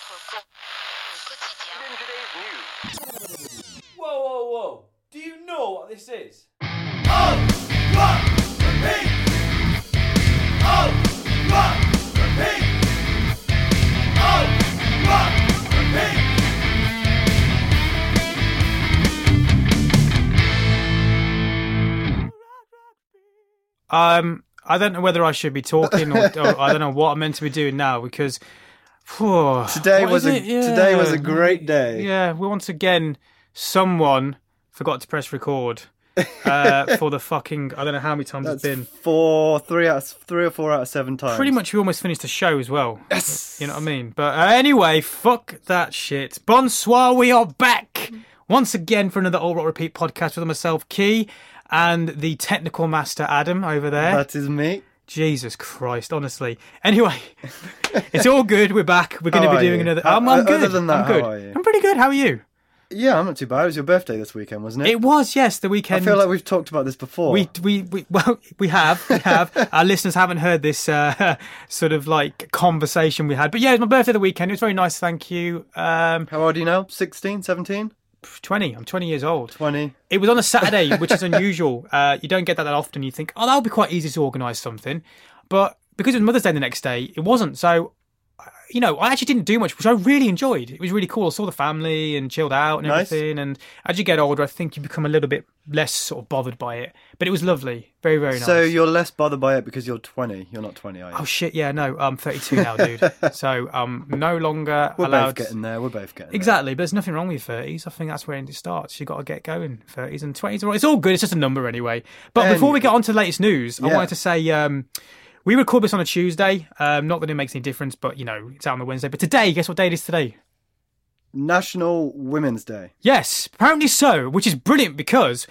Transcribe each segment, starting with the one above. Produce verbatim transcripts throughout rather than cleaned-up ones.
Whoa, whoa, whoa. Do you know what this is? Oh, what? Repeat. Oh, what? Repeat. Oh, what? Repeat. Um, I don't know whether I should be talking or, or I don't know what I'm meant to be doing now because whew, Today what was is a it? Yeah. today was a great day. Yeah, we once again someone forgot to press record uh, for the fucking I don't know how many times That's it's been. four, three out, of, three or four out of seven times. Pretty much, we almost finished the show as well. Yes. You know what I mean? But uh, anyway, fuck that shit. Bonsoir, we are back once again for another All Rock Repeat podcast with myself, Key, and the technical master, Adam, over there. That is me. Jesus Christ, honestly. Anyway, it's all good. We're back. We're going to How be are doing you? another. How- I'm, I'm good. other than that, I'm good. how are you? I'm pretty good. How are you? Yeah, I'm not too bad. It was your birthday this weekend, wasn't it? It was, yes, the I weekend. feel like we've talked about this before. We, we, we, well, we have, we have. Our listeners haven't heard this uh, sort of like conversation we had. But yeah, it was my birthday the weekend. It was very nice, thank you. Um, How old are you now? sixteen, seventeen? twenty. I'm twenty years old. twenty. It was on a Saturday, which is unusual. Uh, you don't get that that often. You think, oh, that'll be quite easy to organise something. But because it was Mother's Day the next day, it wasn't. So, you know, I actually didn't do much, which I really enjoyed. It was really cool. I saw the family and chilled out and Nice. everything. And as you get older, I think you become a little bit less sort of bothered by it. But it was lovely. Very, very nice. So you're less bothered by it because you're twenty. You're not twenty, are you? Oh, shit, yeah, no, I'm thirty-two now, dude. So I'm no longer We're allowed... both getting there. We're both getting Exactly, but there's nothing wrong with thirties. I think that's where it starts. You've got to get going. thirties and twenties. It's all good. It's just a number anyway. But before we get on to the latest news, I Yeah. wanted to say um, we record this on a Tuesday. Um, not that it makes any difference, but, you know, it's out on a Wednesday. But today, guess what day it is today? there. National Women's Day. Yes, apparently so, which is brilliant because...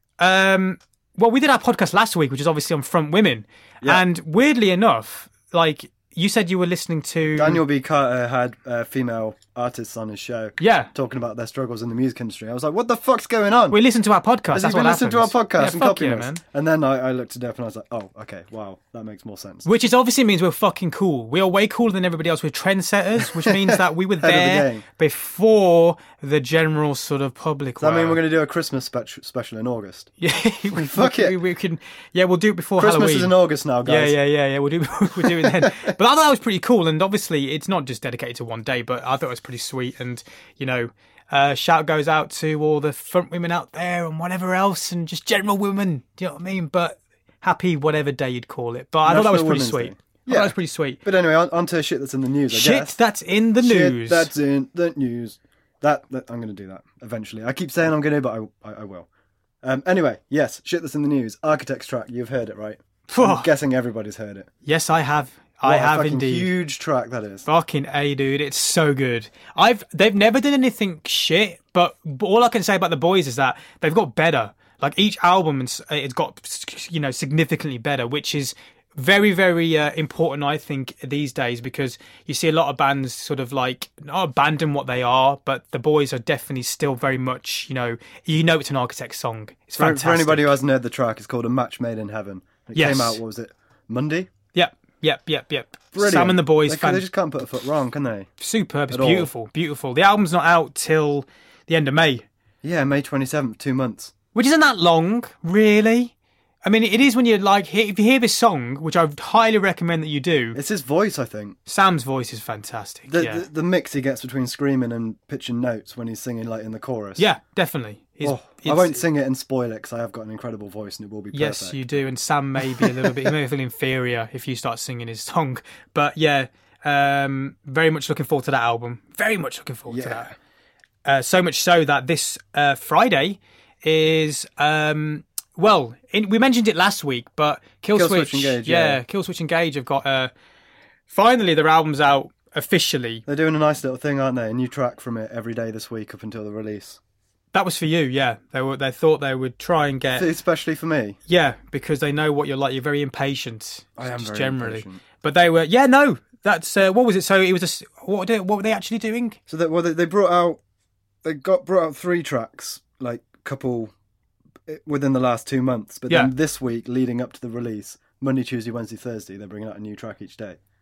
Um, well, we did our podcast last week, which is obviously on Front Women. Yeah. And weirdly enough, like, you said you were listening to... Daniel B. Carter had uh, female artists on his show. Yeah. Talking about their struggles in the music industry. I was like, what the fuck's going on? We listened to our podcast. Has That's he been what listening to our happens. podcast Yeah, and fuck copying yeah, us? man. And then I, I looked it up and I was like, oh, okay, wow, that makes more sense. Which is obviously means we're fucking cool. We are way cooler than everybody else. We're trendsetters, which means that we were Head of the there game. before the general sort of public. Does that mean were. we're going to do a Christmas spe- special in August? Yeah, we, Fuck we, it. We, we can. Yeah, we'll do it before Christmas Halloween. is in August now, Yeah, guys. yeah, yeah, yeah. We'll do. We'll do it then. But I thought that was pretty cool, and obviously it's not just dedicated to one day. But I thought it was pretty sweet, and you know, uh, shout goes out to all the front women out there and whatever else, and just general women. Do you know what I mean? But happy whatever day you'd call it. But I thought that was National pretty Women's sweet. Day. I thought Yeah. that was pretty sweet. But anyway, on, on to shit that's in the news, I Shit guess. that's in the Shit news. that's in the news. That, that I'm going to do that eventually. I keep saying I'm going to, but I, I, I will. Um, anyway, yes, shit that's in the news. Architect's track, you've heard it, right? I'm guessing everybody's heard it. Yes, I have. I What a have fucking indeed. huge track that is. Fucking A, dude. It's so good. I've They've never done anything shit, but all I can say about the boys is that they've got better. Like each album, it's it's got, you know, significantly better, which is very, very uh, important, I think, these days, because you see a lot of bands sort of like not abandon what they are, but the boys are definitely still very much, you know, you know, it's an Architect song. It's For, fantastic. for anybody who hasn't heard the track, it's called A Match Made in Heaven. It Yes. came out, what was it, Monday? Yep, yep, yep, yep. Brilliant. Sam and the boys, They, fan- they just can't put a foot wrong, can they? superb. It's at all. beautiful, beautiful. The album's not out till the end of May. Yeah, May twenty-seventh, two months. Which isn't that long, really. I mean, it is when you like, hear- if you hear this song, which I would highly recommend that you do. It's his voice, I think. Sam's voice is fantastic. The, yeah, the, the mix he gets between screaming and pitching notes when he's singing like in the chorus. yeah, definitely. He's- Oh, I it's- won't sing it and spoil it because I have got an incredible voice and it will be perfect. Yes, you do. And Sam may be a little bit, he may feel inferior if you start singing his song. But yeah, um, very much looking forward to that album. Very much looking forward to Yeah. that. Uh, so much so that this uh, Friday is, um, well, in, we mentioned it last week, but Killswitch, Killswitch Engage, yeah, yeah. Killswitch Engage have got, uh, finally their album's out officially. They're doing a nice little thing, aren't they? A new track from it every day this week up until the release. That was for you, yeah. They were. They thought they would try and get, Especially for me. yeah, because they know what you're like. You're very impatient. I am just very generally. impatient. But they were, yeah, no. That's uh, what was it? So it was a s- what? Were they, what were they actually doing? So that well, they, they brought out they got brought out three tracks, like couple within the last two months. But Yeah. then this week, leading up to the release, Monday, Tuesday, Wednesday, Thursday, they're bringing out a new track each day.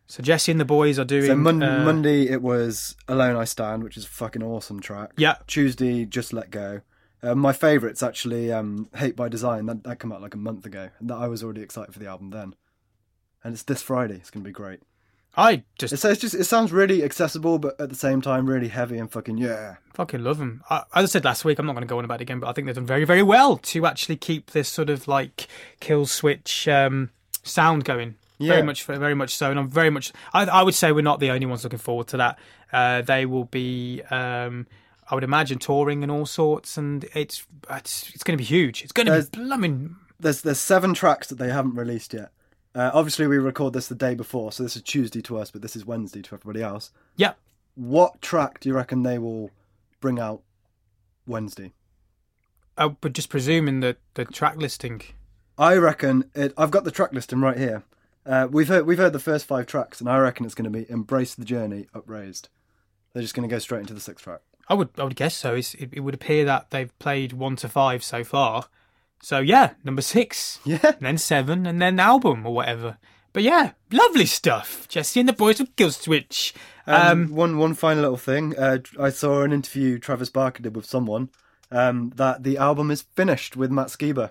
So Jesse and the boys are doing. So mon- uh, Monday it was Alone I Stand, which is a fucking awesome track. Yeah. Tuesday, Just Let Go. Uh, my favourite's actually um, Hate by Design. That, that came out like a month ago. And that I was already excited for the album then. And it's this Friday. It's going to be great. I just It's, it's just it sounds really accessible, but at the same time really heavy and fucking yeah. fucking love them. I, as I said last week, I'm not going to go on about it again, but I think they've done very, very well to actually keep this sort of like kill switch um, sound going. Yeah. Very much, very much so, and I'm very much. I, I would say we're not the only ones looking forward to that. Uh, they will be, um, I would imagine, touring and all sorts, and it's it's, it's going to be huge. It's going to There's- be blooming. There's there's seven tracks that they haven't released yet. Uh, obviously, we record this the day before, so this is Tuesday to us, but this is Wednesday to everybody else. Yeah, What track do you reckon they will bring out Wednesday? I would just presuming that the track listing. I reckon it. I've got the track listing right here. Uh, we've heard we've heard the first five tracks, and I reckon it's going to be "Embrace the Journey," "Upraised." They're just going to go straight into the sixth track. I would, I would guess so. It's, it, it would appear that they've played one to five so far. So yeah, number six, Yeah, and then seven, and then album or whatever. But yeah, lovely stuff. Jesse and the boys with Kill Switch. Um, one one final little thing. Uh, I saw an interview Travis Barker did with someone um, that the album is finished with Matt Skiba.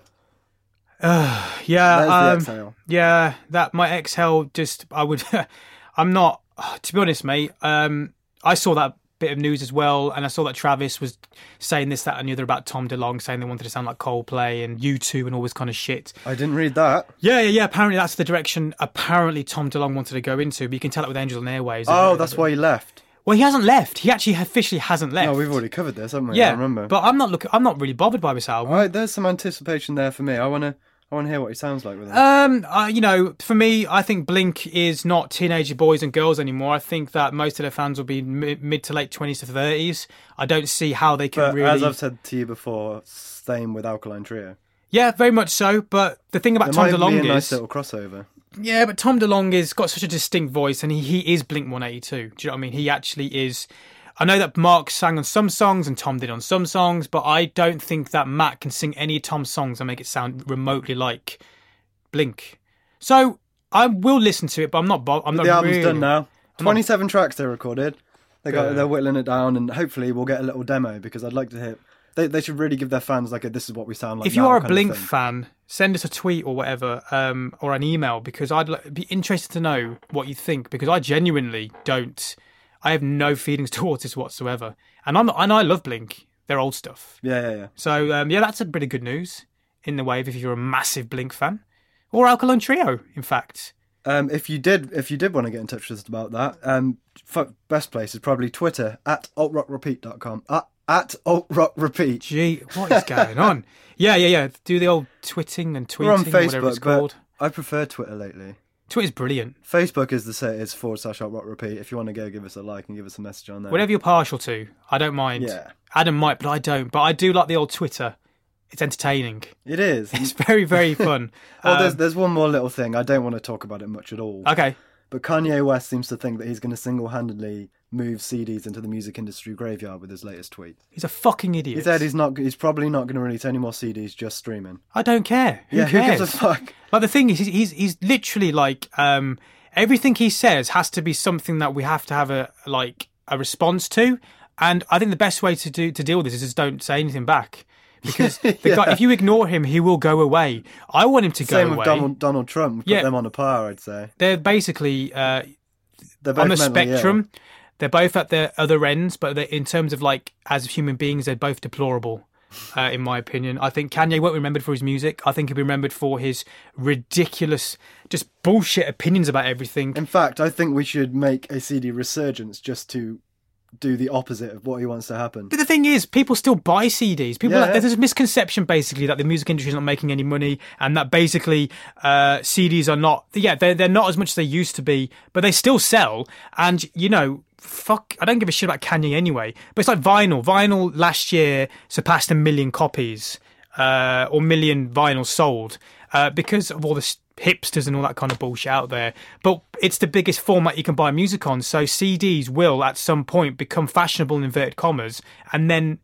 Yeah, There's the um, exhale. yeah. That my exhale just. I would. I'm not. To be honest, mate. Um, I saw that bit of news as well, and I saw that Travis was saying this, that, and the other about Tom DeLonge, saying they wanted to sound like Coldplay and U two and all this kind of shit. I didn't read that. Yeah, yeah, yeah. Apparently, that's the direction. Apparently, Tom DeLonge wanted to go into, but you can tell it with Angel and Airways. Oh, that's why he left. Well, he hasn't left. He actually officially hasn't left. No, we've already covered this, haven't we? Yeah, I remember. but I'm not looking. I'm not really bothered by this album. All right, there's some anticipation there for me. I wanna, I wanna hear what he sounds like with it. Um, uh, you know, for me, I think Blink is not teenage boys and girls anymore. I think that most of their fans will be mid, mid to late twenties to thirties. I don't see how they can but really. as I've said to you before, same with Alkaline Trio. Yeah, very much so. But the thing about There Tom might DeLonge be a nice is, little crossover. yeah, but Tom DeLonge has got such a distinct voice, and he, he is Blink one eighty-two. Do you know what I mean? He actually is. I know that Mark sang on some songs and Tom did on some songs, but I don't think that Matt can sing any of Tom's songs and make it sound remotely like Blink. So I will listen to it, but I'm not. Bo- I'm not The album's really, done now. I'm not- twenty-seven tracks they recorded. They got Yeah. they're whittling it down, and hopefully we'll get a little demo because I'd like to hear. They they should really give their fans like a this is what we sound like. If you now are a kind of Blink thing. fan, send us a tweet or whatever, um, or an email, because I'd li- be interested to know what you think, because I genuinely don't. I have no feelings towards this whatsoever, and I'm and I love Blink. Their old stuff. Yeah, yeah, yeah. So um, yeah, that's a pretty good news in the wave if you're a massive Blink fan, or Alkaline Trio, in fact. Um, if you did, if you did want to get in touch with us about that, um, f- best place is probably Twitter at alt rock repeat dot com. Uh, at alt rock repeat. Gee, what is going on? Yeah, yeah, yeah. Do the old twitting and tweeting, We're on or whatever it's Facebook, called. but I prefer Twitter lately. Twitter's brilliant. Facebook is the say is forward slash alt rock repeat. If you want to go, give us a like and give us a message on there. Whatever you're partial to, I don't mind. Yeah. Adam might, but I don't. But I do like the old Twitter. It's entertaining. It is. It's very, very fun. Oh, there's Um, there's one more little thing. I don't want to talk about it much at all. okay. But Kanye West seems to think that he's going to single-handedly move C Ds into the music industry graveyard with his latest tweet. He's a fucking idiot. He said he's not. He's probably not going to release any more C Ds, just streaming. I don't care. Who yeah, cares? who gives a fuck? Like the thing is, he's he's, he's literally like um, everything he says has to be something that we have to have a like a response to, and I think the best way to do to deal with this is just don't say anything back, because the Yeah. guy, if you ignore him, he will go away. I want him to go Same away. with Donald, Donald Trump. Put Yeah. them on a par, I'd say. They're basically uh, They're both on the mentally ill. spectrum. They're both at their other ends, but they're, in terms of like as human beings, they're both deplorable. Uh, in my opinion, I think Kanye won't be remembered for his music. I think he'll be remembered for his ridiculous, just bullshit opinions about everything. In fact, I think we should make a C D resurgence just to do the opposite of what he wants to happen. But the thing is, people still buy C Ds. People, Yeah. like, there's a misconception basically that the music industry is not making any money, and that basically uh, C Ds are not. Yeah, they're they're not as much as they used to be, but they still sell. And you know, fuck, I don't give a shit about Kanye anyway. But it's like vinyl. Vinyl last year surpassed a million copies, uh, or million vinyls sold, uh, because of all the s- hipsters and all that kind of bullshit out there. But it's the biggest format you can buy music on, so C Ds will at some point become fashionable in inverted commas, and then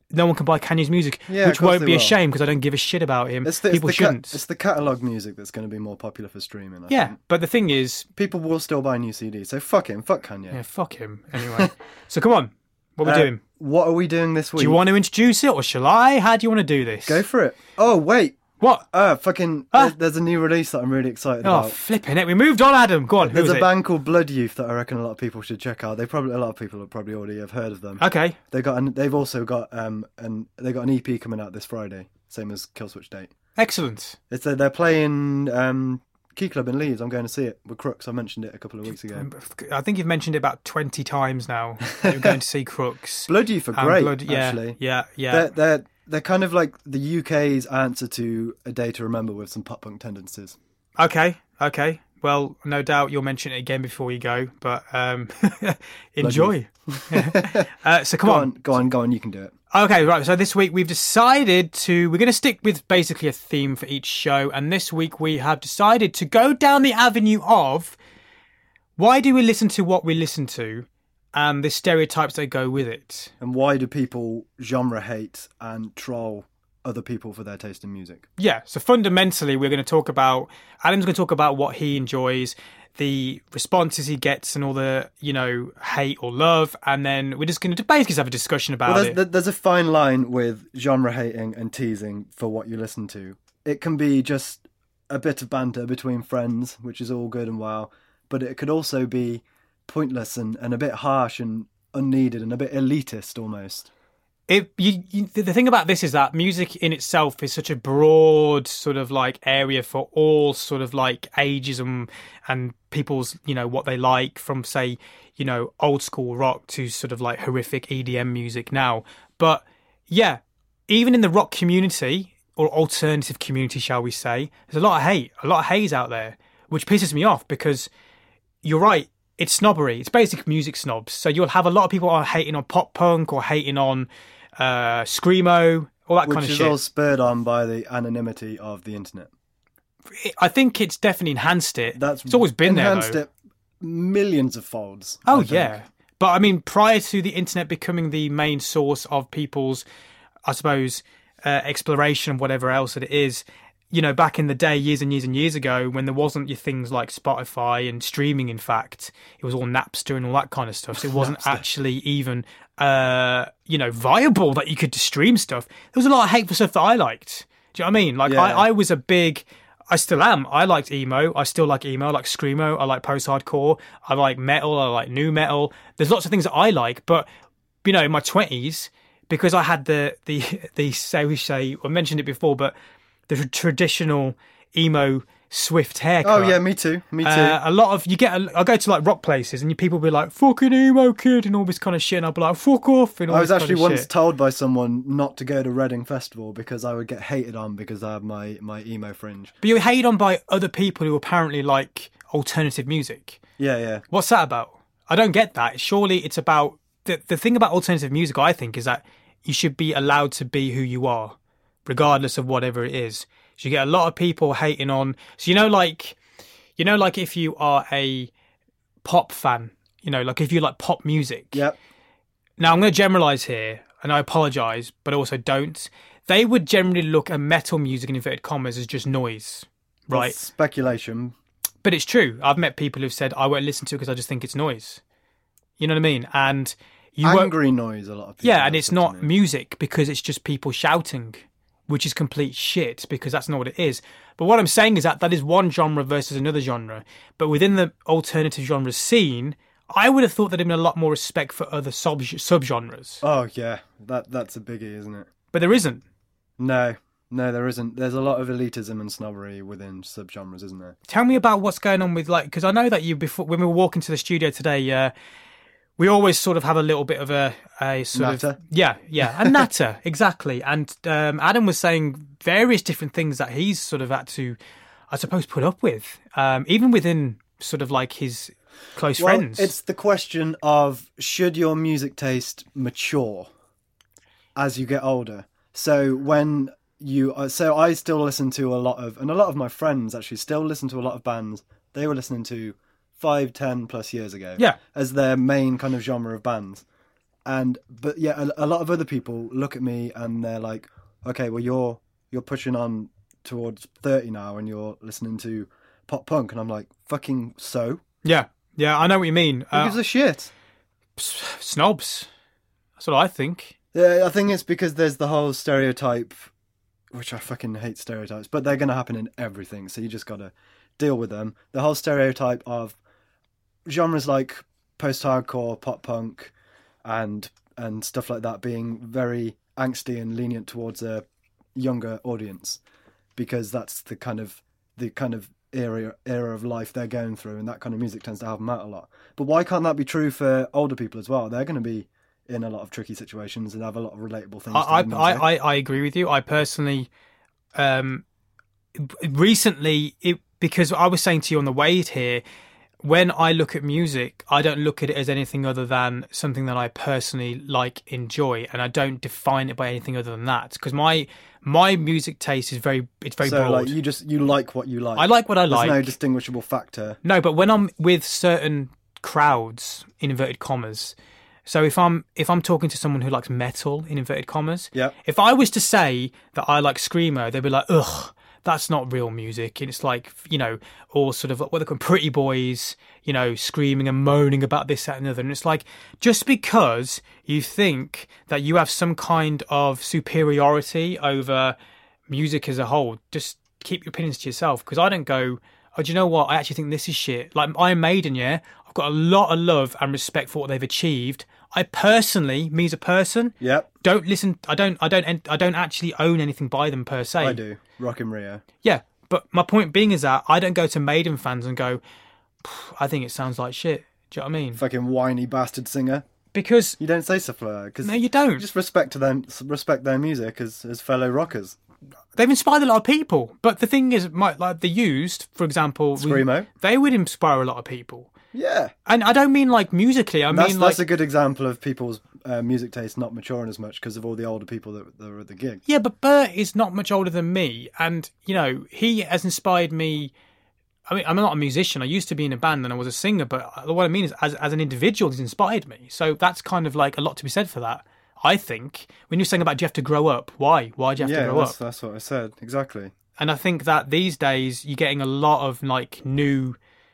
no one can buy Kanye's music, Yeah, of which course won't they be a will. shame because I don't give a shit about him. It's the, People it's the shouldn't. Ca- it's the catalogue music that's going to be more popular for streaming. I yeah, think. but the thing is, People will still buy new C Ds, so fuck him, fuck Kanye. yeah, fuck him. Anyway, so come on, what we're Uh, doing? What are we doing this week? Do you want to introduce it or shall I? How do you want to do this? Go for it. Oh, wait. What? Uh, fucking, Ah. there's, there's a new release that I'm really excited Oh, about. flipping it. We moved on, Adam. Go on. Who There's is a it? band called Blood Youth that I reckon a lot of people should check out. They probably a lot of people have probably already have heard of them. Okay. They got an, they've also got um and they got an E P coming out this Friday, same as Killswitch Date. Excellent. It's uh, they're playing um Key Club in Leeds. I'm going to see it with Crooks. I mentioned it a couple of weeks ago. I think you've mentioned it about twenty times now. that You're going to see Crooks. Blood Youth are And great, Blood- yeah, actually. Yeah, yeah. They're they're they're kind of like the U K's answer to A Day to Remember with some pop punk tendencies. Okay, okay. Well, no doubt you'll mention it again before you go, but um, enjoy. uh, so come Go on. on, go on, go on. You can do it. Okay, right. So this week we've decided to, we're going to stick with basically a theme for each show. And this week we have decided to go down the avenue of why do we listen to what we listen to and the stereotypes that go with it. And why do people genre hate and troll other people for their taste in music? Yeah. So fundamentally, we're going to talk about, Adam's going to talk about what he enjoys, the responses he gets and all the, you know, hate or love. And then we're just going to basically have a discussion about Well, it. there's, there's a fine line with genre hating and teasing for what you listen to. It can be just a bit of banter between friends, which is all good and well, but it could also be pointless and, and a bit harsh and unneeded and a bit elitist almost. It, you, you, the thing about this is that music in itself is such a broad sort of like area for all sort of like ages and, and people's, you know, what they like, from say, you know, old school rock to sort of like horrific E D M music now. But yeah, even in the rock community or alternative community, shall we say, there's a lot of hate, a lot of haze out there, which pisses me off because you're right. It's snobbery. It's basic music snobs. So you'll have a lot of people are hating on pop punk or hating on uh, screamo, all that Which kind of is shit. all spurred on by the anonymity of the internet. I think it's definitely enhanced it. That's it's always been there, enhanced though. it millions of folds. Oh I think. yeah, but I mean, prior to the internet becoming the main source of people's, I suppose, uh, exploration and whatever else that it is, you know, back in the day, years and years and years ago, when there wasn't your things like Spotify and streaming, in fact, it was all Napster and all that kind of stuff. So it wasn't actually even, uh, you know, viable that you could stream stuff. There was a lot of hate for stuff that I liked. Do you know what I mean? Like, Yeah. I, I was a big, I still am. I liked emo. I still like emo. I like screamo. I like post-hardcore. I like metal. I like new metal. There's lots of things that I like, but, you know, in my twenties, because I had the, the, the, say we say, I mentioned it before, but the traditional emo swift haircut. Oh yeah, me too. Me too. Uh, a lot of you get. A, I go to like rock places and you people be like "fucking emo kid" and all this kind of shit, and I'll be like "fuck off." And all I was this actually kind of once shit. told by someone not to go to Reading Festival because I would get hated on because I have my, my emo fringe. But you're hated on by other people who apparently like alternative music. Yeah, yeah. What's that about? I don't get that. Surely it's about the the thing about alternative music. I think is that you should be allowed to be who you are, regardless of whatever it is. So you get a lot of people hating on. So you know, like, you know, like if you are a pop fan, you know, like if you like pop music. Yep. Now I'm going to generalize here, and I apologize, but also don't. They would generally look at metal music in inverted commas as just noise, right? That's speculation. But it's true. I've met people who've said I won't listen to it because I just think it's noise. You know what I mean? And you won't. Angry noise, a lot of people. Yeah, have and it's said to not me. music because it's just people shouting, which is complete shit because that's not what it is. But what I'm saying is that that is one genre versus another genre. But within the alternative genre scene, I would have thought there'd have been a lot more respect for other sub subgenres. Oh yeah, that that's a biggie, isn't it? But there isn't. No, no, there isn't. There's a lot of elitism and snobbery within subgenres, isn't there? Tell me about what's going on with, like, because I know that you, before when we were walking to the studio today, uh, we always sort of have a little bit of a, a sort Natter. of yeah, yeah, a natter exactly. And um, Adam was saying various different things that he's sort of had to, I suppose, put up with, um, even within sort of like his close Well, friends. it's the question of should your music taste mature as you get older. So when you, uh, so I still listen to a lot of, and a lot of my friends actually still listen to a lot of bands they were listening to five, ten plus years ago. Yeah. As their main kind of genre of bands. And but yeah, a, a lot of other people look at me and they're like, okay, well you're you're pushing on towards thirty now and you're listening to pop punk, and I'm like, fucking so? Yeah, yeah, I know what you mean. Who Uh, gives a shit? snobs. That's what I think. Yeah, I think it's because there's the whole stereotype, which I fucking hate stereotypes, but they're going to happen in everything, so you just got to deal with them. The whole stereotype of genres like post-hardcore, pop punk, and and stuff like that being very angsty and lenient towards a younger audience, because that's the kind of the kind of era era of life they're going through, and that kind of music tends to help them out a lot. But why can't that be true for older people as well? They're going to be in a lot of tricky situations and have a lot of relatable things. I, to I, them, I, I agree with you. I personally, um, recently, it, because I was saying to you on the way here, when I look at music, I don't look at it as anything other than something that I personally like, enjoy, and I don't define it by anything other than that. Because my my music taste is very, it's very so broad. like you just you like what you like. I like what I There's like. no distinguishable factor. No, but when I'm with certain crowds, in inverted commas, so if I'm if I'm talking to someone who likes metal, in inverted commas, Yeah. if I was to say that I like screamo, they'd be like, ugh, that's not real music. And it's like, you know, all sort of what they call pretty boys, you know, screaming and moaning about this, that, and the other. And it's like, just because you think that you have some kind of superiority over music as a whole, just keep your opinions to yourself. Because I don't go, oh, do you know what? I actually think this is shit. Like Iron Maiden, yeah, I've got a lot of love and respect for what they've achieved. I personally, me as a person, Yep, don't listen. I don't. I don't. I don't actually own anything by them per se. I do. Rock in Rio. Yeah, but my point being is that I don't go to Maiden fans and go, I think it sounds like shit. Do you know what I mean? Fucking whiny bastard singer. Because You don't say stuff like that because no, you don't. just respect to them, respect their music as as fellow rockers. They've inspired a lot of people. But the thing is, my, like the Used, for example, we- Screamo. they would inspire a lot of people. Yeah, And I don't mean like musically. I that's mean like that's a good example of people's uh, music taste not maturing as much because of all the older people that, that were at the gig. yeah. But Bert is not much older than me, and you know he has inspired me. I mean, I'm not a musician. I used to be in a band and I was a singer, but what I mean is, as as an individual, he's inspired me. So that's kind of like a lot to be said for that. I think when you're saying about do you have to grow up, why? Why do you have Yeah, to grow that's, up? that's what I said exactly. And I think that these days you're getting a lot of like new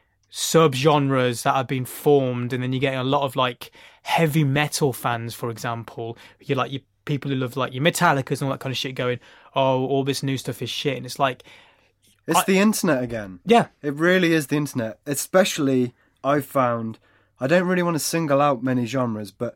sub-genres that have been formed, and then you're getting a lot of like heavy metal fans, for example. You're like your people who love like your Metallicas and all that kind of shit going, oh, all this new stuff is shit. And it's like, It's I- the internet again. yeah, It really is the internet. Especially, I've found, I don't really want to single out many genres, but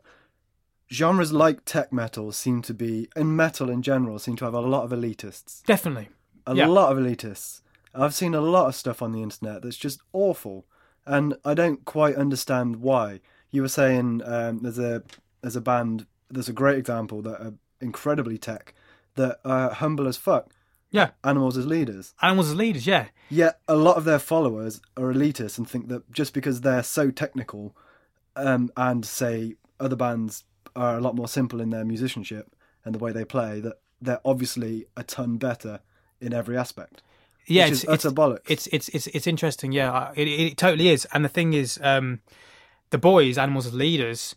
genres like tech metal seem to be, and metal in general, seem to have a lot of elitists. definitely. A Yeah. lot of elitists. I've seen a lot of stuff on the internet that's just awful, and I don't quite understand why. You were saying um, there's a there's a band, there's a great example that are incredibly tech, that are humble as fuck. Yeah. Animals as leaders. Animals as leaders, yeah. Yet a lot of their followers are elitist and think that just because they're so technical, um, and say other bands are a lot more simple in their musicianship and the way they play, that they're obviously a ton better in every aspect. Yeah, Which it's, is utter it's, bollocks. It's it's it's it's interesting. Yeah, it, it totally is. And the thing is, um, the boys, Animals as Leaders,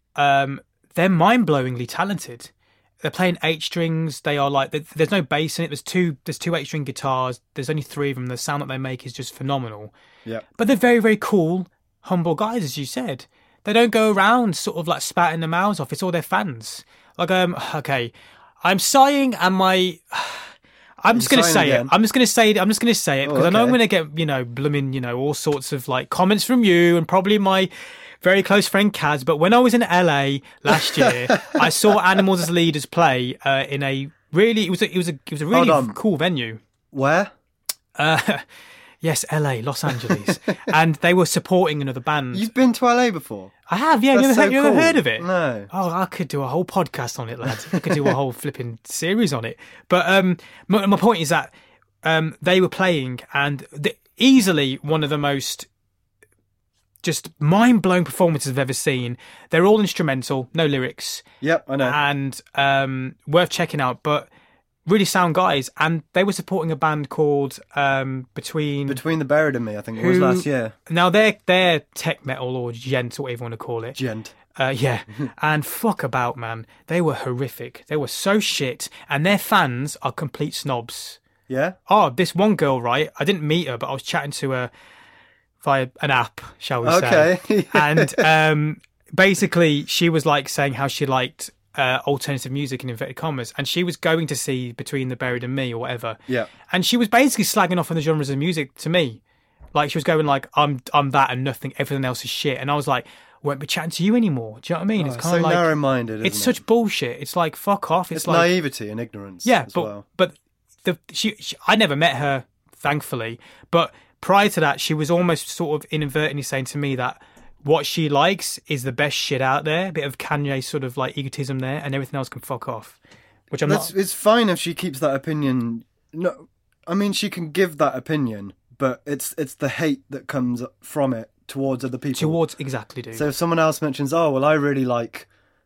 um, they're mind-blowingly talented. They're playing eight strings. They are like there- there's no bass in it. There's two there's two eight string guitars. There's only three of them. The sound that they make is just phenomenal. Yeah. But they're very very cool, humble guys, as you said. They don't go around sort of like spatting their mouths off. It's all their fans. Like um okay, I'm sighing and my. I'm just going to sighing say again? it. I'm just going to say it. I'm just going to say it because Oh, I know I'm okay. going to get, you know, blooming, you know, all sorts of like comments from you and probably my very close friend Kaz. But when I was in L A last year, I saw Animals as Leaders play uh, in a really, it was a, it was a, it was a really Hold on. cool venue. Where? Uh, yes, L A, Los Angeles, and they were supporting another band. You've been to L A before? I have, yeah. You That's ever, so you ever cool. heard of it? No. Oh, I could do a whole podcast on it, lad. I could do a whole flipping series on it. But um, my, my point is that um, they were playing, and the, easily one of the most just mind-blowing performances I've ever seen. They're all instrumental, no lyrics, Yep, I know. and um, worth checking out. But really sound guys, and they were supporting a band called um, Between. Between the Buried and Me, I think it was Who- last year. Now they're they're tech metal or gent, or whatever you want to call it. Gent. Uh, yeah, and fuck about, man. They were horrific. They were so shit, and their fans are complete snobs. Yeah? Oh, this one girl, right? I didn't meet her, but I was chatting to her via an app, shall we say. Okay. And um, basically, she was like saying how she liked uh, alternative music in inverted commas, and she was going to see Between the Buried and Me or whatever. Yeah. And she was basically slagging off on the genres of music to me. Like, she was going like, I'm I'm that and nothing, everything else is shit. And I was like, won't be chatting to you anymore. Do you know what I mean? Oh, it's it's kind so of like narrow-minded, isn't it's it? such bullshit. It's like, fuck off. It's, It's like naivety and ignorance yeah, as but well. but the she, she I never met her, thankfully. But prior to that, she was almost sort of inadvertently saying to me that what she likes is the best shit out there. A bit of Kanye sort of like egotism there, and everything else can fuck off. Which I'm That's, not. It's fine if she keeps that opinion. No, I mean, she can give that opinion, but it's it's the hate that comes from it towards other people. Towards exactly, dude. So if someone else mentions, oh, well, I really like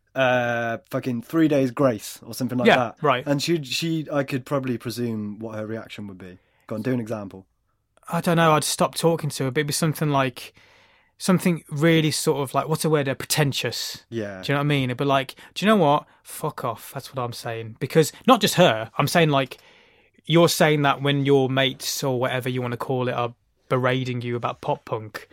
uh, fucking Three Days Grace or something like Yeah, that. right. And she, she, I could probably presume what her reaction would be. Go on, do an example. I don't know. I'd stop talking to her. But it'd be something like something really sort of like, what's the word? Uh, pretentious. Yeah. Do you know what I mean? It'd be like, do you know what? Fuck off. That's what I'm saying. Because not just her. I'm saying like, you're saying that when your mates or whatever you want to call it are berating you about pop punk.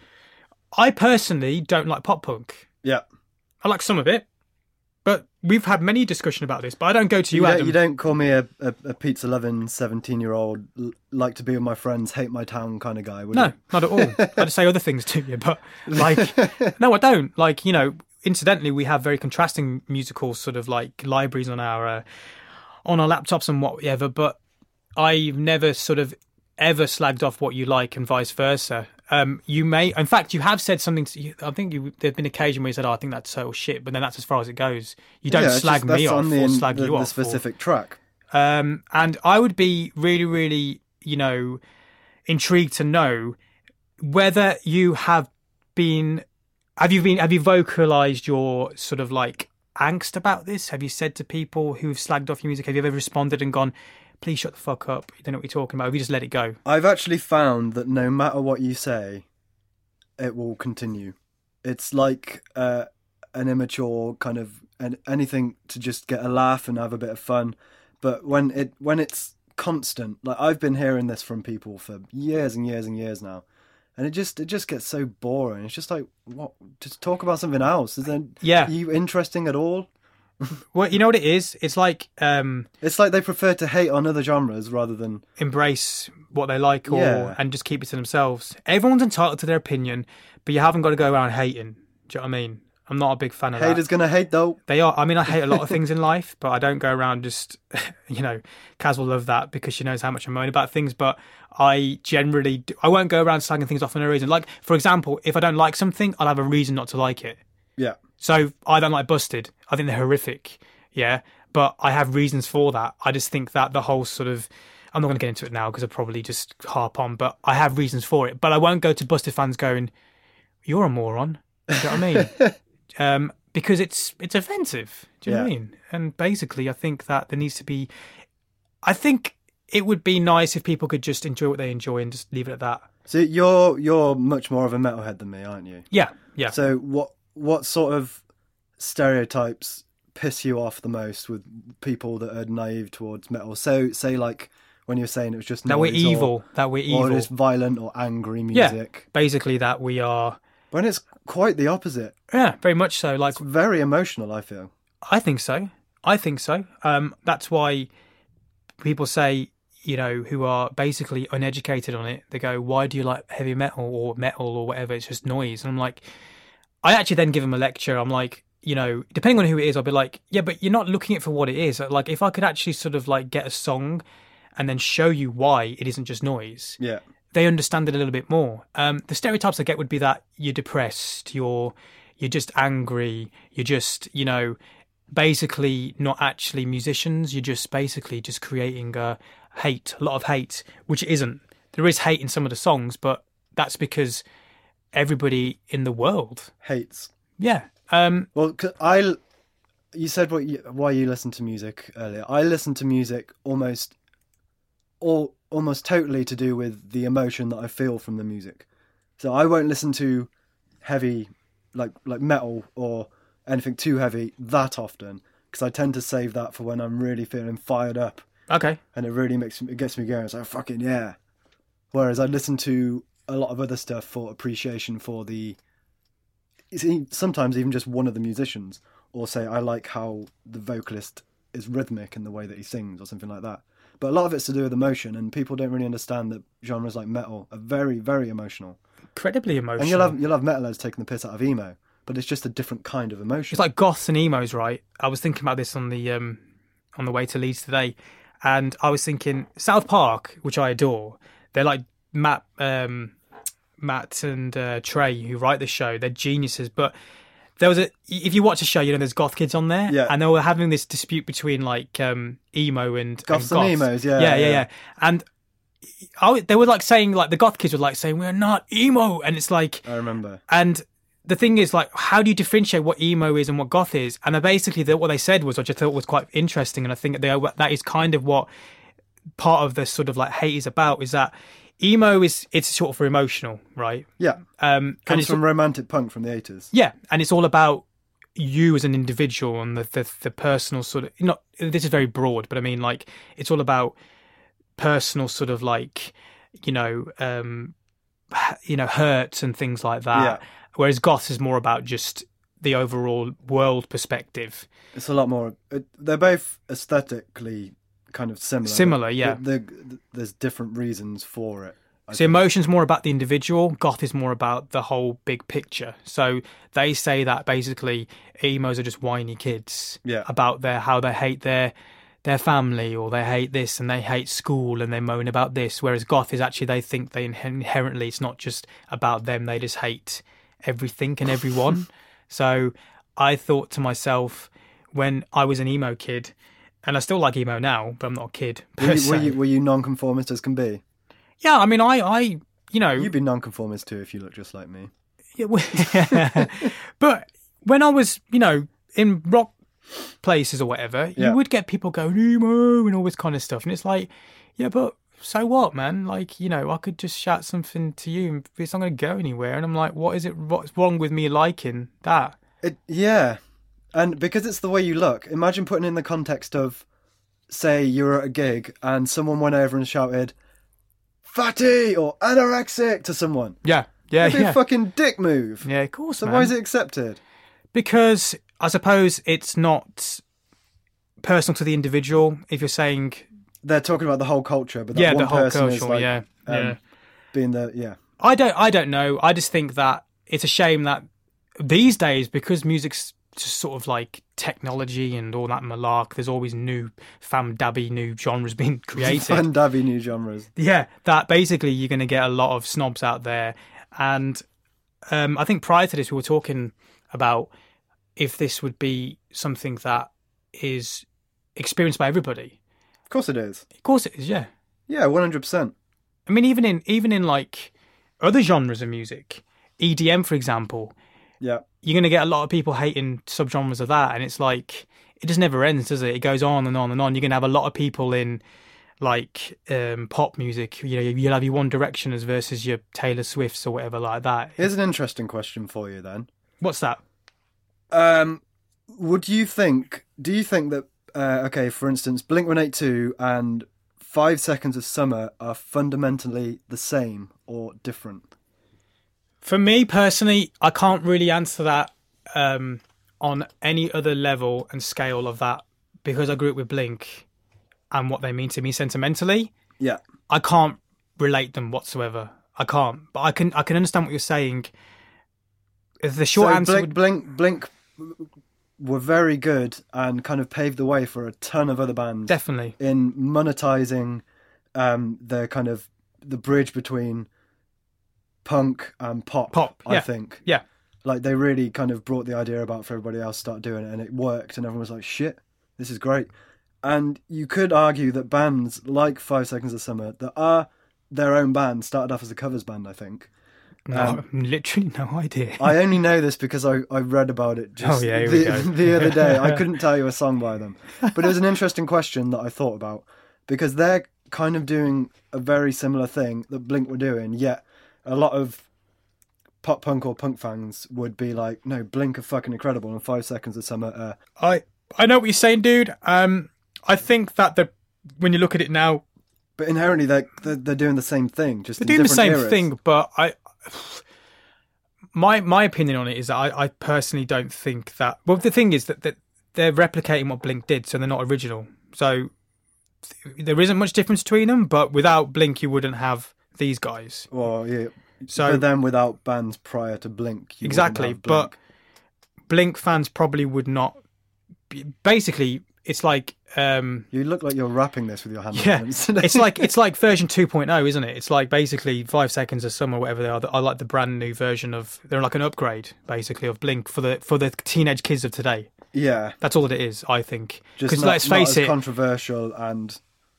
I personally don't like pop punk. Yeah. I like some of it, but we've had many discussion about this. But I don't go to you, You don't, Adam. you don't call me a, a, a pizza loving seventeen year old, like to be with my friends, hate my town kind of guy, would No, you? not at all. I just say other things to you, but like, no, I don't. Like, you know, incidentally, we have very contrasting musical sort of like libraries on our uh, on our laptops and whatever. But I've never sort of ever slagged off what you like and vice versa. Um, you may, in fact, you have said something. To, I think you, there've been occasion where you said, "Oh, I think that's total shit," but then that's as far as it goes. You don't Yeah, it's slag just- me that's off on the, or slag the, you the off. or- specific track. Um, and I would be really, really, you know, intrigued to know whether you have been, have you been, have you vocalized your sort of like angst about this? Have you said to people who've slagged off your music, have you ever responded and gone, please shut the fuck up, you don't know what you're talking about? Have you just let it go? I've actually found that no matter what you say, it will continue. It's like uh, an immature kind of an, anything to just get a laugh and have a bit of fun. But when it when it's constant, like I've been hearing this from people for years and years and years now, and it just it just gets so boring. It's just like, what? Just talk about something else. Is there, Yeah. are you interesting at all? Well, you know what it is? It's like um, It's like they prefer to hate on other genres rather than embrace what they like or Yeah. and just keep it to themselves. Everyone's entitled to their opinion, but you haven't got to go around hating. Do you know what I mean? I'm not a big fan of that. haters gonna hate though. They are. I mean, I hate a lot of things in life, but I don't go around just, you know, Kaz will love that because she knows how much I moan about things. But I generally, do, I won't go around slagging things off for no reason. Like, for example, if I don't like something, I'll have a reason not to like it. Yeah. So I don't like Busted. I think they're horrific. Yeah. But I have reasons for that. I just think that the whole sort of, I'm not going to get into it now because I'll probably just harp on, but I have reasons for it. But I won't go to Busted fans going, you're a moron. Do you know what I mean? Um, because it's it's offensive. Do you know what I Yeah. mean? And basically, I think that there needs to be. I think it would be nice if people could just enjoy what they enjoy and just leave it at that. So you're you're much more of a metalhead than me, aren't you? Yeah, yeah. So what what sort of stereotypes piss you off the most with people that are naive towards metal? So say like when you're saying it was just that we're noise or- evil. That we're or evil. it's violent or angry Yeah. music. Basically, that we are. When it's quite the opposite. Yeah, very much so. Like, It's very emotional, I feel. I think so. I think so. Um, that's why people say, you know, who are basically uneducated on it, they go, why do you like heavy metal or metal or whatever? It's just noise. And I'm like, I actually then give them a lecture. I'm like, you know, depending on who it is, I'll be like, yeah, but you're not looking at it for what it is. Like, if I could actually sort of like get a song and then show you why it isn't just noise, Yeah. they understand it a little bit more. Um, the stereotypes I get would be that you're depressed, you're you're just angry, you're just, you know, basically not actually musicians. You're just basically just creating uh, hate, a lot of hate, which it isn't. There is hate in some of the songs, but that's because everybody in the world, Hates. yeah. Um, Well, 'cause I, you said what you, why you listen to music earlier. I listen to music almost, all almost totally to do with the emotion that I feel from the music. So I won't listen to heavy, like like metal or anything too heavy that often, because I tend to save that for when I'm really feeling fired up, Okay. and it really makes it gets me going. It's like, fucking yeah. Whereas I listen to a lot of other stuff for appreciation for the, see, sometimes even just one of the musicians, or say I like how the vocalist is rhythmic in the way that he sings or something like that. But a lot of it's to do with emotion, and people don't really understand that genres like metal are very, very emotional. Incredibly emotional. And you'll have you'll have metalheads taking the piss out of emo, but it's just a different kind of emotion. It's like goths and emos, right? I was thinking about this on the um, on the way to Leeds today, and I was thinking South Park, which I adore. They're like Matt, um, Matt and uh, Trey, who write the show. They're geniuses. But there was a if you watch a show, you know, there's goth kids on there, Yeah. and they were having this dispute between like um, emo and Goths and, and goths. emos, yeah, yeah, yeah, yeah. yeah. And I, they were like saying, like the goth kids were like saying, "We're not emo," and it's like. I remember. And the thing is, like, how do you differentiate what emo is and what goth is? And they basically, the, what they said was, which I thought was quite interesting, and I think they are, that is kind of what part of the sort of like hate is about, is that emo is it's sort of for emotional, right? Yeah, Um, and comes it's, from romantic punk from the eighties. yeah, and it's all about you as an individual and the, the the personal sort of not. This is very broad, but I mean, like, it's all about personal sort of like, you know, um, you know, hurts and things like that. Yeah. Whereas goth is more about just the overall world perspective. It's a lot more. It, they're both aesthetically kind of similar. Similar, but yeah. The, the, there's different reasons for it. I So think. emotion's more about the individual. Goth is more about the whole big picture. So they say that basically emos are just whiny kids Yeah. about their how they hate their their family, or they hate this and they hate school and they moan about this. Whereas goth is actually, they think they inher- inherently it's not just about them. They just hate everything and everyone. So I thought to myself, when I was an emo kid, and I still like emo now, but I'm not a kid per Were you, se. were you, were you non-conformist as can be? Yeah, I mean, I, I, you know, You'd be non-conformist too if you look just like me. yeah, well- but when I was, you know, in rock places or whatever, Yeah. you would get people going emo and all this kind of stuff, and it's like, yeah, but so what, man? Like, you know, I could just shout something to you, and it's not going to go anywhere. And I'm like, what is it? What's wrong with me liking that? It, yeah, and because it's the way you look. Imagine putting in the context of, say, you were at a gig and someone went over and shouted, "Fatty" or "anorexic" to someone. Yeah, yeah, It'd be yeah, a fucking dick move. yeah. Of course, So man. why is it accepted? Because I suppose it's not personal to the individual. If you're saying, They're talking about the whole culture, but that yeah, one the whole person is culture, like yeah, um, yeah. being the yeah. I don't. I don't know. I just think that it's a shame that these days, because music's just sort of like technology and all that malark, there's always new fam dabby new genres being created. Fun dabby new genres. Yeah, that basically you're going to get a lot of snobs out there. And um, I think prior to this, we were talking about if this would be something that is experienced by everybody. Of course it is. Of course, it is. Yeah. Yeah, one hundred percent. I mean, even in even in like other genres of music, E D M, for example. Yeah. You're going to get a lot of people hating subgenres of that, and it's like it just never ends, does it? It goes on and on and on. You're going to have a lot of people in like um, pop music. You know, you'll have your One Directioners versus your Taylor Swifts or whatever like that. Here's an interesting question for you then. What's that? Um, would you think? Do you think that? Uh, okay, for instance, Blink one eighty-two and Five Seconds of Summer are fundamentally the same or different? For me personally, I can't really answer that um, on any other level and scale of that, because I grew up with Blink and what they mean to me sentimentally. Yeah. I can't relate them whatsoever. I can't, but I can. I can understand what you're saying. The short so answer Blink, would Blink, Blink were very good and kind of paved the way for a ton of other bands definitely. in monetizing um, the kind of the bridge between punk and pop. Pop, I yeah. think. Yeah. Like they really kind of brought the idea about for everybody else to start doing it, and it worked, and everyone was like, "Shit, this is great." And you could argue that bands like Five Seconds of Summer, that are their own band, started off as a covers band, I think. No, Um, literally no idea. I only know this because I, I read about it just Oh, yeah, here the, we go. the other day. I couldn't tell you a song by them. But it was an interesting question that I thought about, because they're kind of doing a very similar thing that Blink were doing, yet a lot of pop punk or punk fans would be like, no, Blink are fucking incredible, and Five Seconds of Summer are... I I know what you're saying, dude. Um, I think that the when you look at it now, But inherently, they're, they're, they're doing the same thing, just they're in doing the different same eras. thing. But I, my my opinion on it is that I, I personally don't think that. Well, the thing is that, that they're replicating what Blink did, so they're not original. So there isn't much difference between them. But without Blink, you wouldn't have these guys. Well, yeah. So but then without bands prior to Blink, you exactly. wouldn't have Blink. But Blink fans probably would not. Be, basically, it's like. Um, You look like you're rapping this with your hand. Yeah, movements. it's like it's like version two point oh, isn't it? It's like basically Five Seconds of Summer, whatever they are. I like the brand new version of. They're like an upgrade, basically, of Blink for the for the teenage kids of today. Yeah, That's all it is, I think. just Because not, let's not face as it, controversial and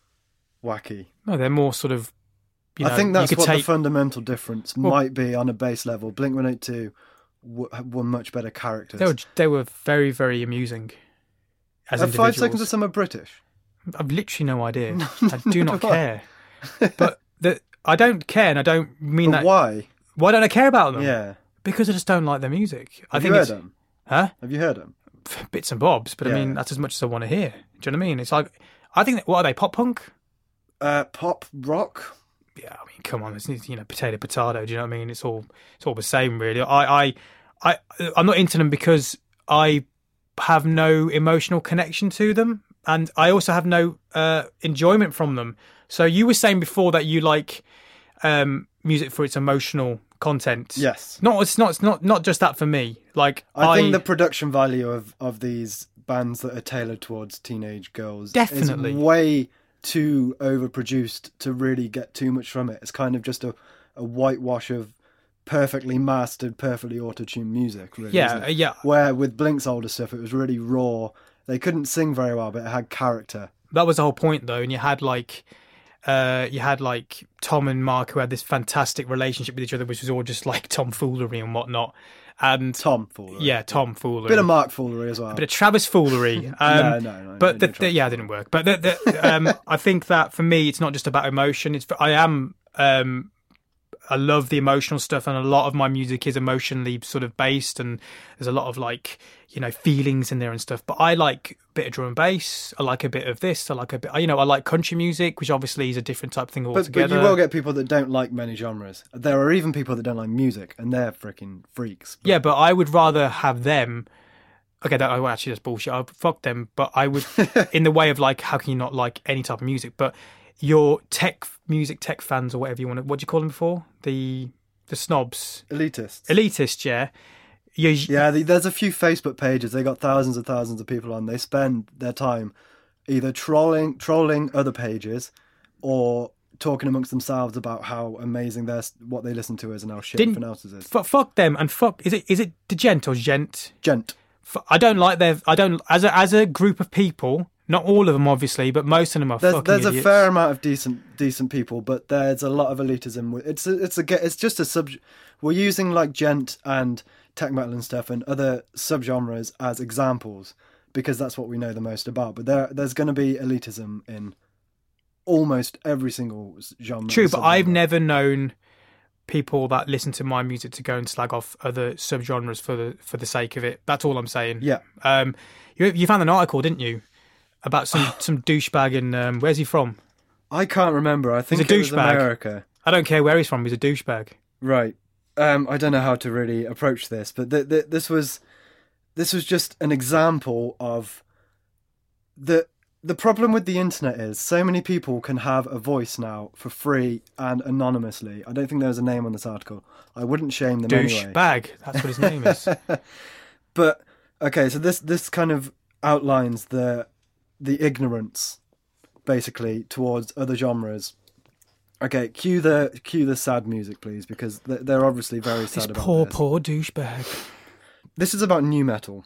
wacky. no, they're more sort of. You know, I think that's you could what take, the fundamental difference Well- might be on a base level. Blink one eighty-two w- were much better characters. They were they were very very amusing. As Are individuals. Five Seconds of Summer British? I've literally no idea. I do not care. But the, I don't care, and I don't mean But that. why? Why don't I care about them? Yeah. Because I just don't like their music. I Have think you it's heard them? huh. Have you heard them? Bits and bobs, but I Yeah. mean that's as much as I want to hear. Do you know what I mean? It's like I think that, what are they, pop punk? Uh, pop rock. Yeah, I mean, come on, it's you know potato potato. Do you know what I mean? It's all it's all the same, really. I I I I'm not into them because I have no emotional connection to them, and I also have no uh, enjoyment from them. So you were saying before that you like um, music for its emotional content. Yes. No, it's not. It's not. Not just that for me. Like I, I, think the production value of, of these bands that are tailored towards teenage girls Definitely. is way too overproduced to really get too much from it. It's kind of just a, a whitewash of perfectly mastered, perfectly auto-tuned music, really. yeah, isn't uh, it? yeah. Where with Blink's older stuff, it was really raw. They couldn't sing very well, but it had character. That was the whole point, though. And you had like, uh, you had like Tom and Mark who had this fantastic relationship with each other, which was all just like tomfoolery and whatnot. And Tom foolery. yeah, Tom foolery, Bit of Mark foolery as well. bit of Travis foolery. Um, no, no, no. but no, the, no the, yeah, it didn't work. But the, the, um, I think that for me, it's not just about emotion. It's I am. Um, I love the emotional stuff, and a lot of my music is emotionally sort of based, and there's a lot of like you know feelings in there and stuff. But I like a bit of drum and bass. I like a bit of this. I like a bit. You know, I like country music, which obviously is a different type of thing But, altogether. but you will get people that don't like many genres. There are even people that don't like music, and they're freaking freaks. But Yeah, but I would rather have them. Okay, that oh, actually that's bullshit. I fuck them, but I would in the way of like, how can you not like any type of music? But your tech music, tech fans or whatever you want to, what do you call them before? The the snobs, elitists. elitists, yeah. You, Yeah, the, there's a few Facebook pages. They got thousands and thousands of people on. They spend their time either trolling, trolling other pages, or talking amongst themselves about how amazing their what they listen to is and how shit Didn't- everything else is. F- fuck them and fuck. Is it is it Degent or Gent? Gent. F- I don't like their. I don't as a as a group of people. Not all of them, obviously, but most of them are There's fucking there's a idiots. fair amount of decent decent people, but there's a lot of elitism. It's a, it's a it's just a sub. We're using like gent and tech metal and stuff and other subgenres as examples because that's what we know the most about. But there there's going to be elitism in almost every single genre. True, but I've subgenre. never known people that listen to my music to go and slag off other subgenres for the for the sake of it. That's all I'm saying. Yeah. Um, you you found an article, didn't you, about some some douchebag in um, where's he from? I can't remember. I think He's a it was douchebag. America. I don't care where he's from. He's a douchebag. Right. Um, I don't know how to really approach this, but th- th- this was this was just an example of the the problem with the internet is so many people can have a voice now for free and anonymously. I don't think there's a name on this article. I wouldn't shame them anyway. Douchebag. That's what his name is. But okay, so this this kind of outlines the the ignorance basically towards other genres. Okay, cue the cue the sad music, please, because they're, they're obviously very sad This about poor, this. poor douchebag. This is about new metal.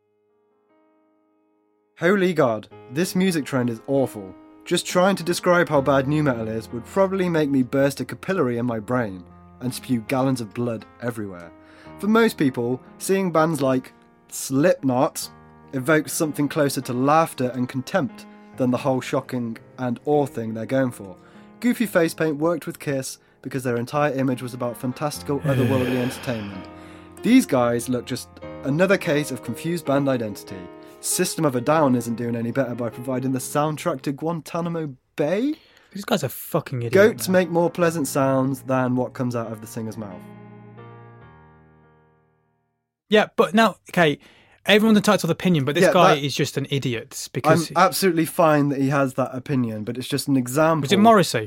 Holy God, this music trend is awful. Just trying to describe how bad new metal is would probably make me burst a capillary in my brain and spew gallons of blood everywhere. For most people, seeing bands like Slipknot evokes something closer to laughter and contempt than the whole shocking and awe thing they're going for. Goofy face paint worked with Kiss, because their entire image was about fantastical, otherworldly entertainment. These guys look just another case of confused band identity. System of a Down isn't doing any better by providing the soundtrack to Guantanamo Bay. This guy's a fucking idiot. Goats man. make more pleasant sounds than what comes out of the singer's mouth. Yeah, but now, okay, everyone's entitled to opinion, but this Yeah, guy that- is just an idiot I'm because... absolutely fine that he has that opinion, but it's just an example. Was it Morrissey?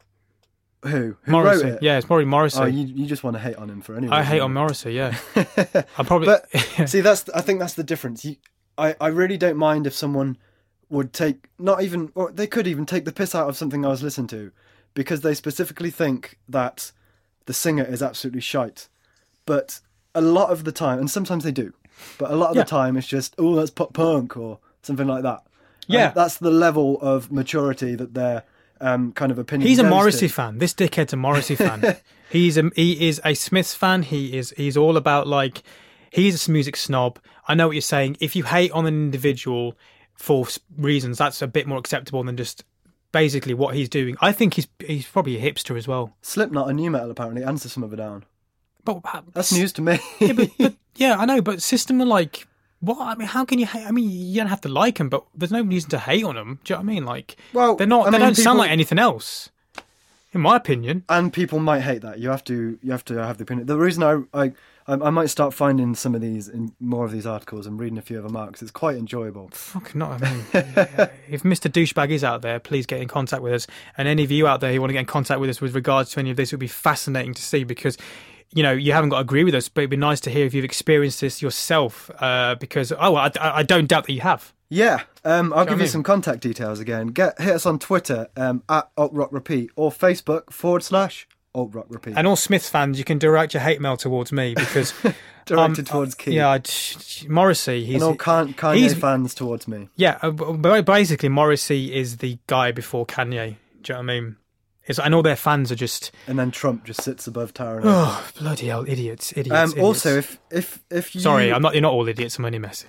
Who? Who Morrissey. wrote it? Yeah, it's probably Morrissey. Oh, you, you just want to hate on him for any I reason. hate on Morrissey, yeah. I'm probably... But see, that's I think that's the difference. You, I, I really don't mind if someone would take, not even, or they could even take the piss out of something I was listening to, because they specifically think that the singer is absolutely shite. But a lot of the time, and sometimes they do, but a lot of Yeah. the time it's just, oh, that's pop punk or something like that. Yeah. And that's the level of maturity that their um, kind of opinion He's a goes Morrissey to. fan. This dickhead's a Morrissey fan. He's a he is a Smiths fan. He is he's all about like he's a music snob. I know what you're saying. If you hate on an individual for s- reasons, that's a bit more acceptable than just basically what he's doing. I think he's he's probably a hipster as well. Slipknot and new metal apparently, and System of a Down. But That's news to me. Yeah, but, but yeah, I know. But System are like what? I mean, how can you hate? I mean, you don't have to like them, but there's no reason to hate on them. Do you know what I mean? Like, Well, they're not. I they mean, don't sound people- like anything else, in my opinion. And people might hate that. You have to, you have to have the opinion. The reason I, I, I I might start finding some of these in more of these articles and reading a few of them out because it's quite enjoyable. Fuck not. I mean, if Mister Douchebag is out there, please get in contact with us. And any of you out there who want to get in contact with us with regards to any of this, it would be fascinating to see because, you know, you haven't got to agree with us, but it'd be nice to hear if you've experienced this yourself. Uh, because oh, I, I don't doubt that you have. Yeah, um, I'll Do you know give what I you mean? some contact details again. Get hit us on Twitter um, at AltRockRepeat or Facebook forward slash AltRockRepeat. And all Smiths fans, you can direct your hate mail towards me because Directed um, towards Keith. Yeah, I'd- Morrissey. He's and all Kan- Kanye he's- fans towards me. yeah, uh, but basically Morrissey is the guy before Kanye. Do you know what I mean? It's, and all their fans are just And then Trump just sits above Taron. oh bloody hell, idiots, idiots. um, idiots. also, if if if you sorry, I'm not. You're not all idiots. I'm only messing.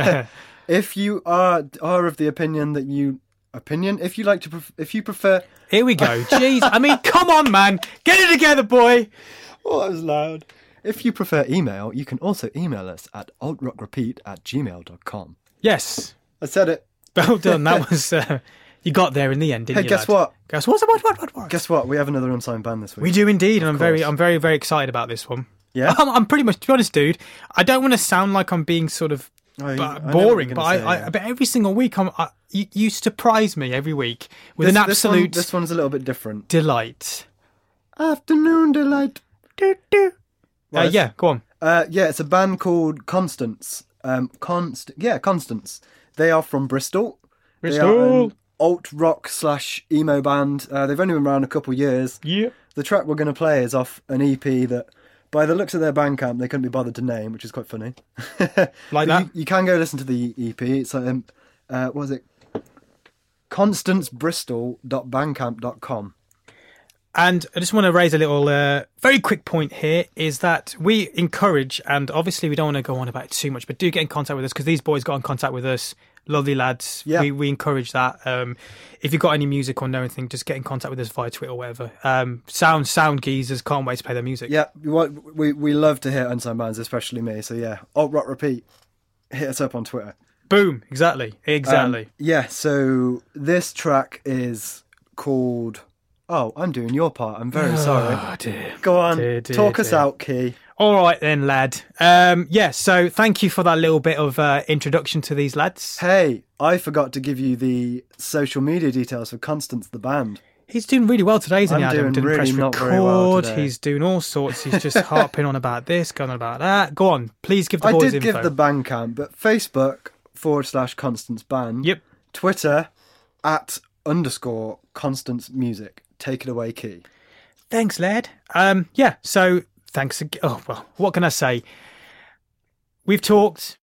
if you are are of the opinion that you opinion if you like to pref- if you prefer Here we go. Jeez, I mean, come on, man, get it together, boy. oh that was loud if you prefer email, you can also email us at altrockrepeat at gmail dot com. Yes, I said it. well done. That was uh, you got there in the end, didn't Hey, you? guess lad? what? Guess what? What? What? What? what? Guess what? We have another unsigned band this week. We do indeed, and I'm very, course. I'm very, very excited about this one. Yeah? I'm, I'm pretty much, to be honest, dude. I don't want to sound like I'm being sort of Oh, you- b- I know what you're boring, gonna but I, say, I, yeah. but every single week, I'm, I, you, you surprise me every week with This- an this one- absolute This, one's a little bit different. delight. Afternoon delight. Do, do. Uh, Right. yeah, go on. Uh, yeah, it's a band called Constance. Um, Const. Yeah, Constance. They are from Bristol. They are Bristol. an alt rock slash emo band. Uh, they've only been around a couple years. Yeah. The track we're going to play is off an E P that, by the looks of their Bandcamp, they couldn't be bothered to name, which is quite funny. Like But that? You, you can go listen to the E P. It's um, uh, what was it? constance bristol dot bandcamp dot com. And I just want to raise a little, uh, very quick point here is that we encourage, and obviously we don't want to go on about it too much, but do get in contact with us because these boys got in contact with us. Lovely lads. Yeah. We, we encourage that. Um, if you've got any music or know anything, just get in contact with us via Twitter or whatever. Um, sound, sound geezers, can't wait to play their music. Yeah, we, want- we we love to hear unsigned bands, especially me. So yeah, alt rock repeat. Hit us up on Twitter. Boom. Exactly. Exactly. Um, yeah. So this track is called. Oh, I'm doing your part. I'm very sorry. Oh, dear. Go on, Dear, dear, talk us dear. out, Key. All right then, lad. Um, yeah, so thank you for that little bit of uh, introduction to these lads. Hey, I forgot to give you the social media details for Constance the band. He's doing really well today, isn't he, I'm Adam? doing Didn't really press not record. very well today. He's doing all sorts. He's just harping on about this, going on about that. Go on, please give the I boys did info. give the Bandcamp, but Facebook forward slash Constance Band. Yep. Twitter at underscore Constance Music. Take it away, Key. Thanks, lad. Um, yeah, so thanks again. Oh, well, what can I say? We've talked.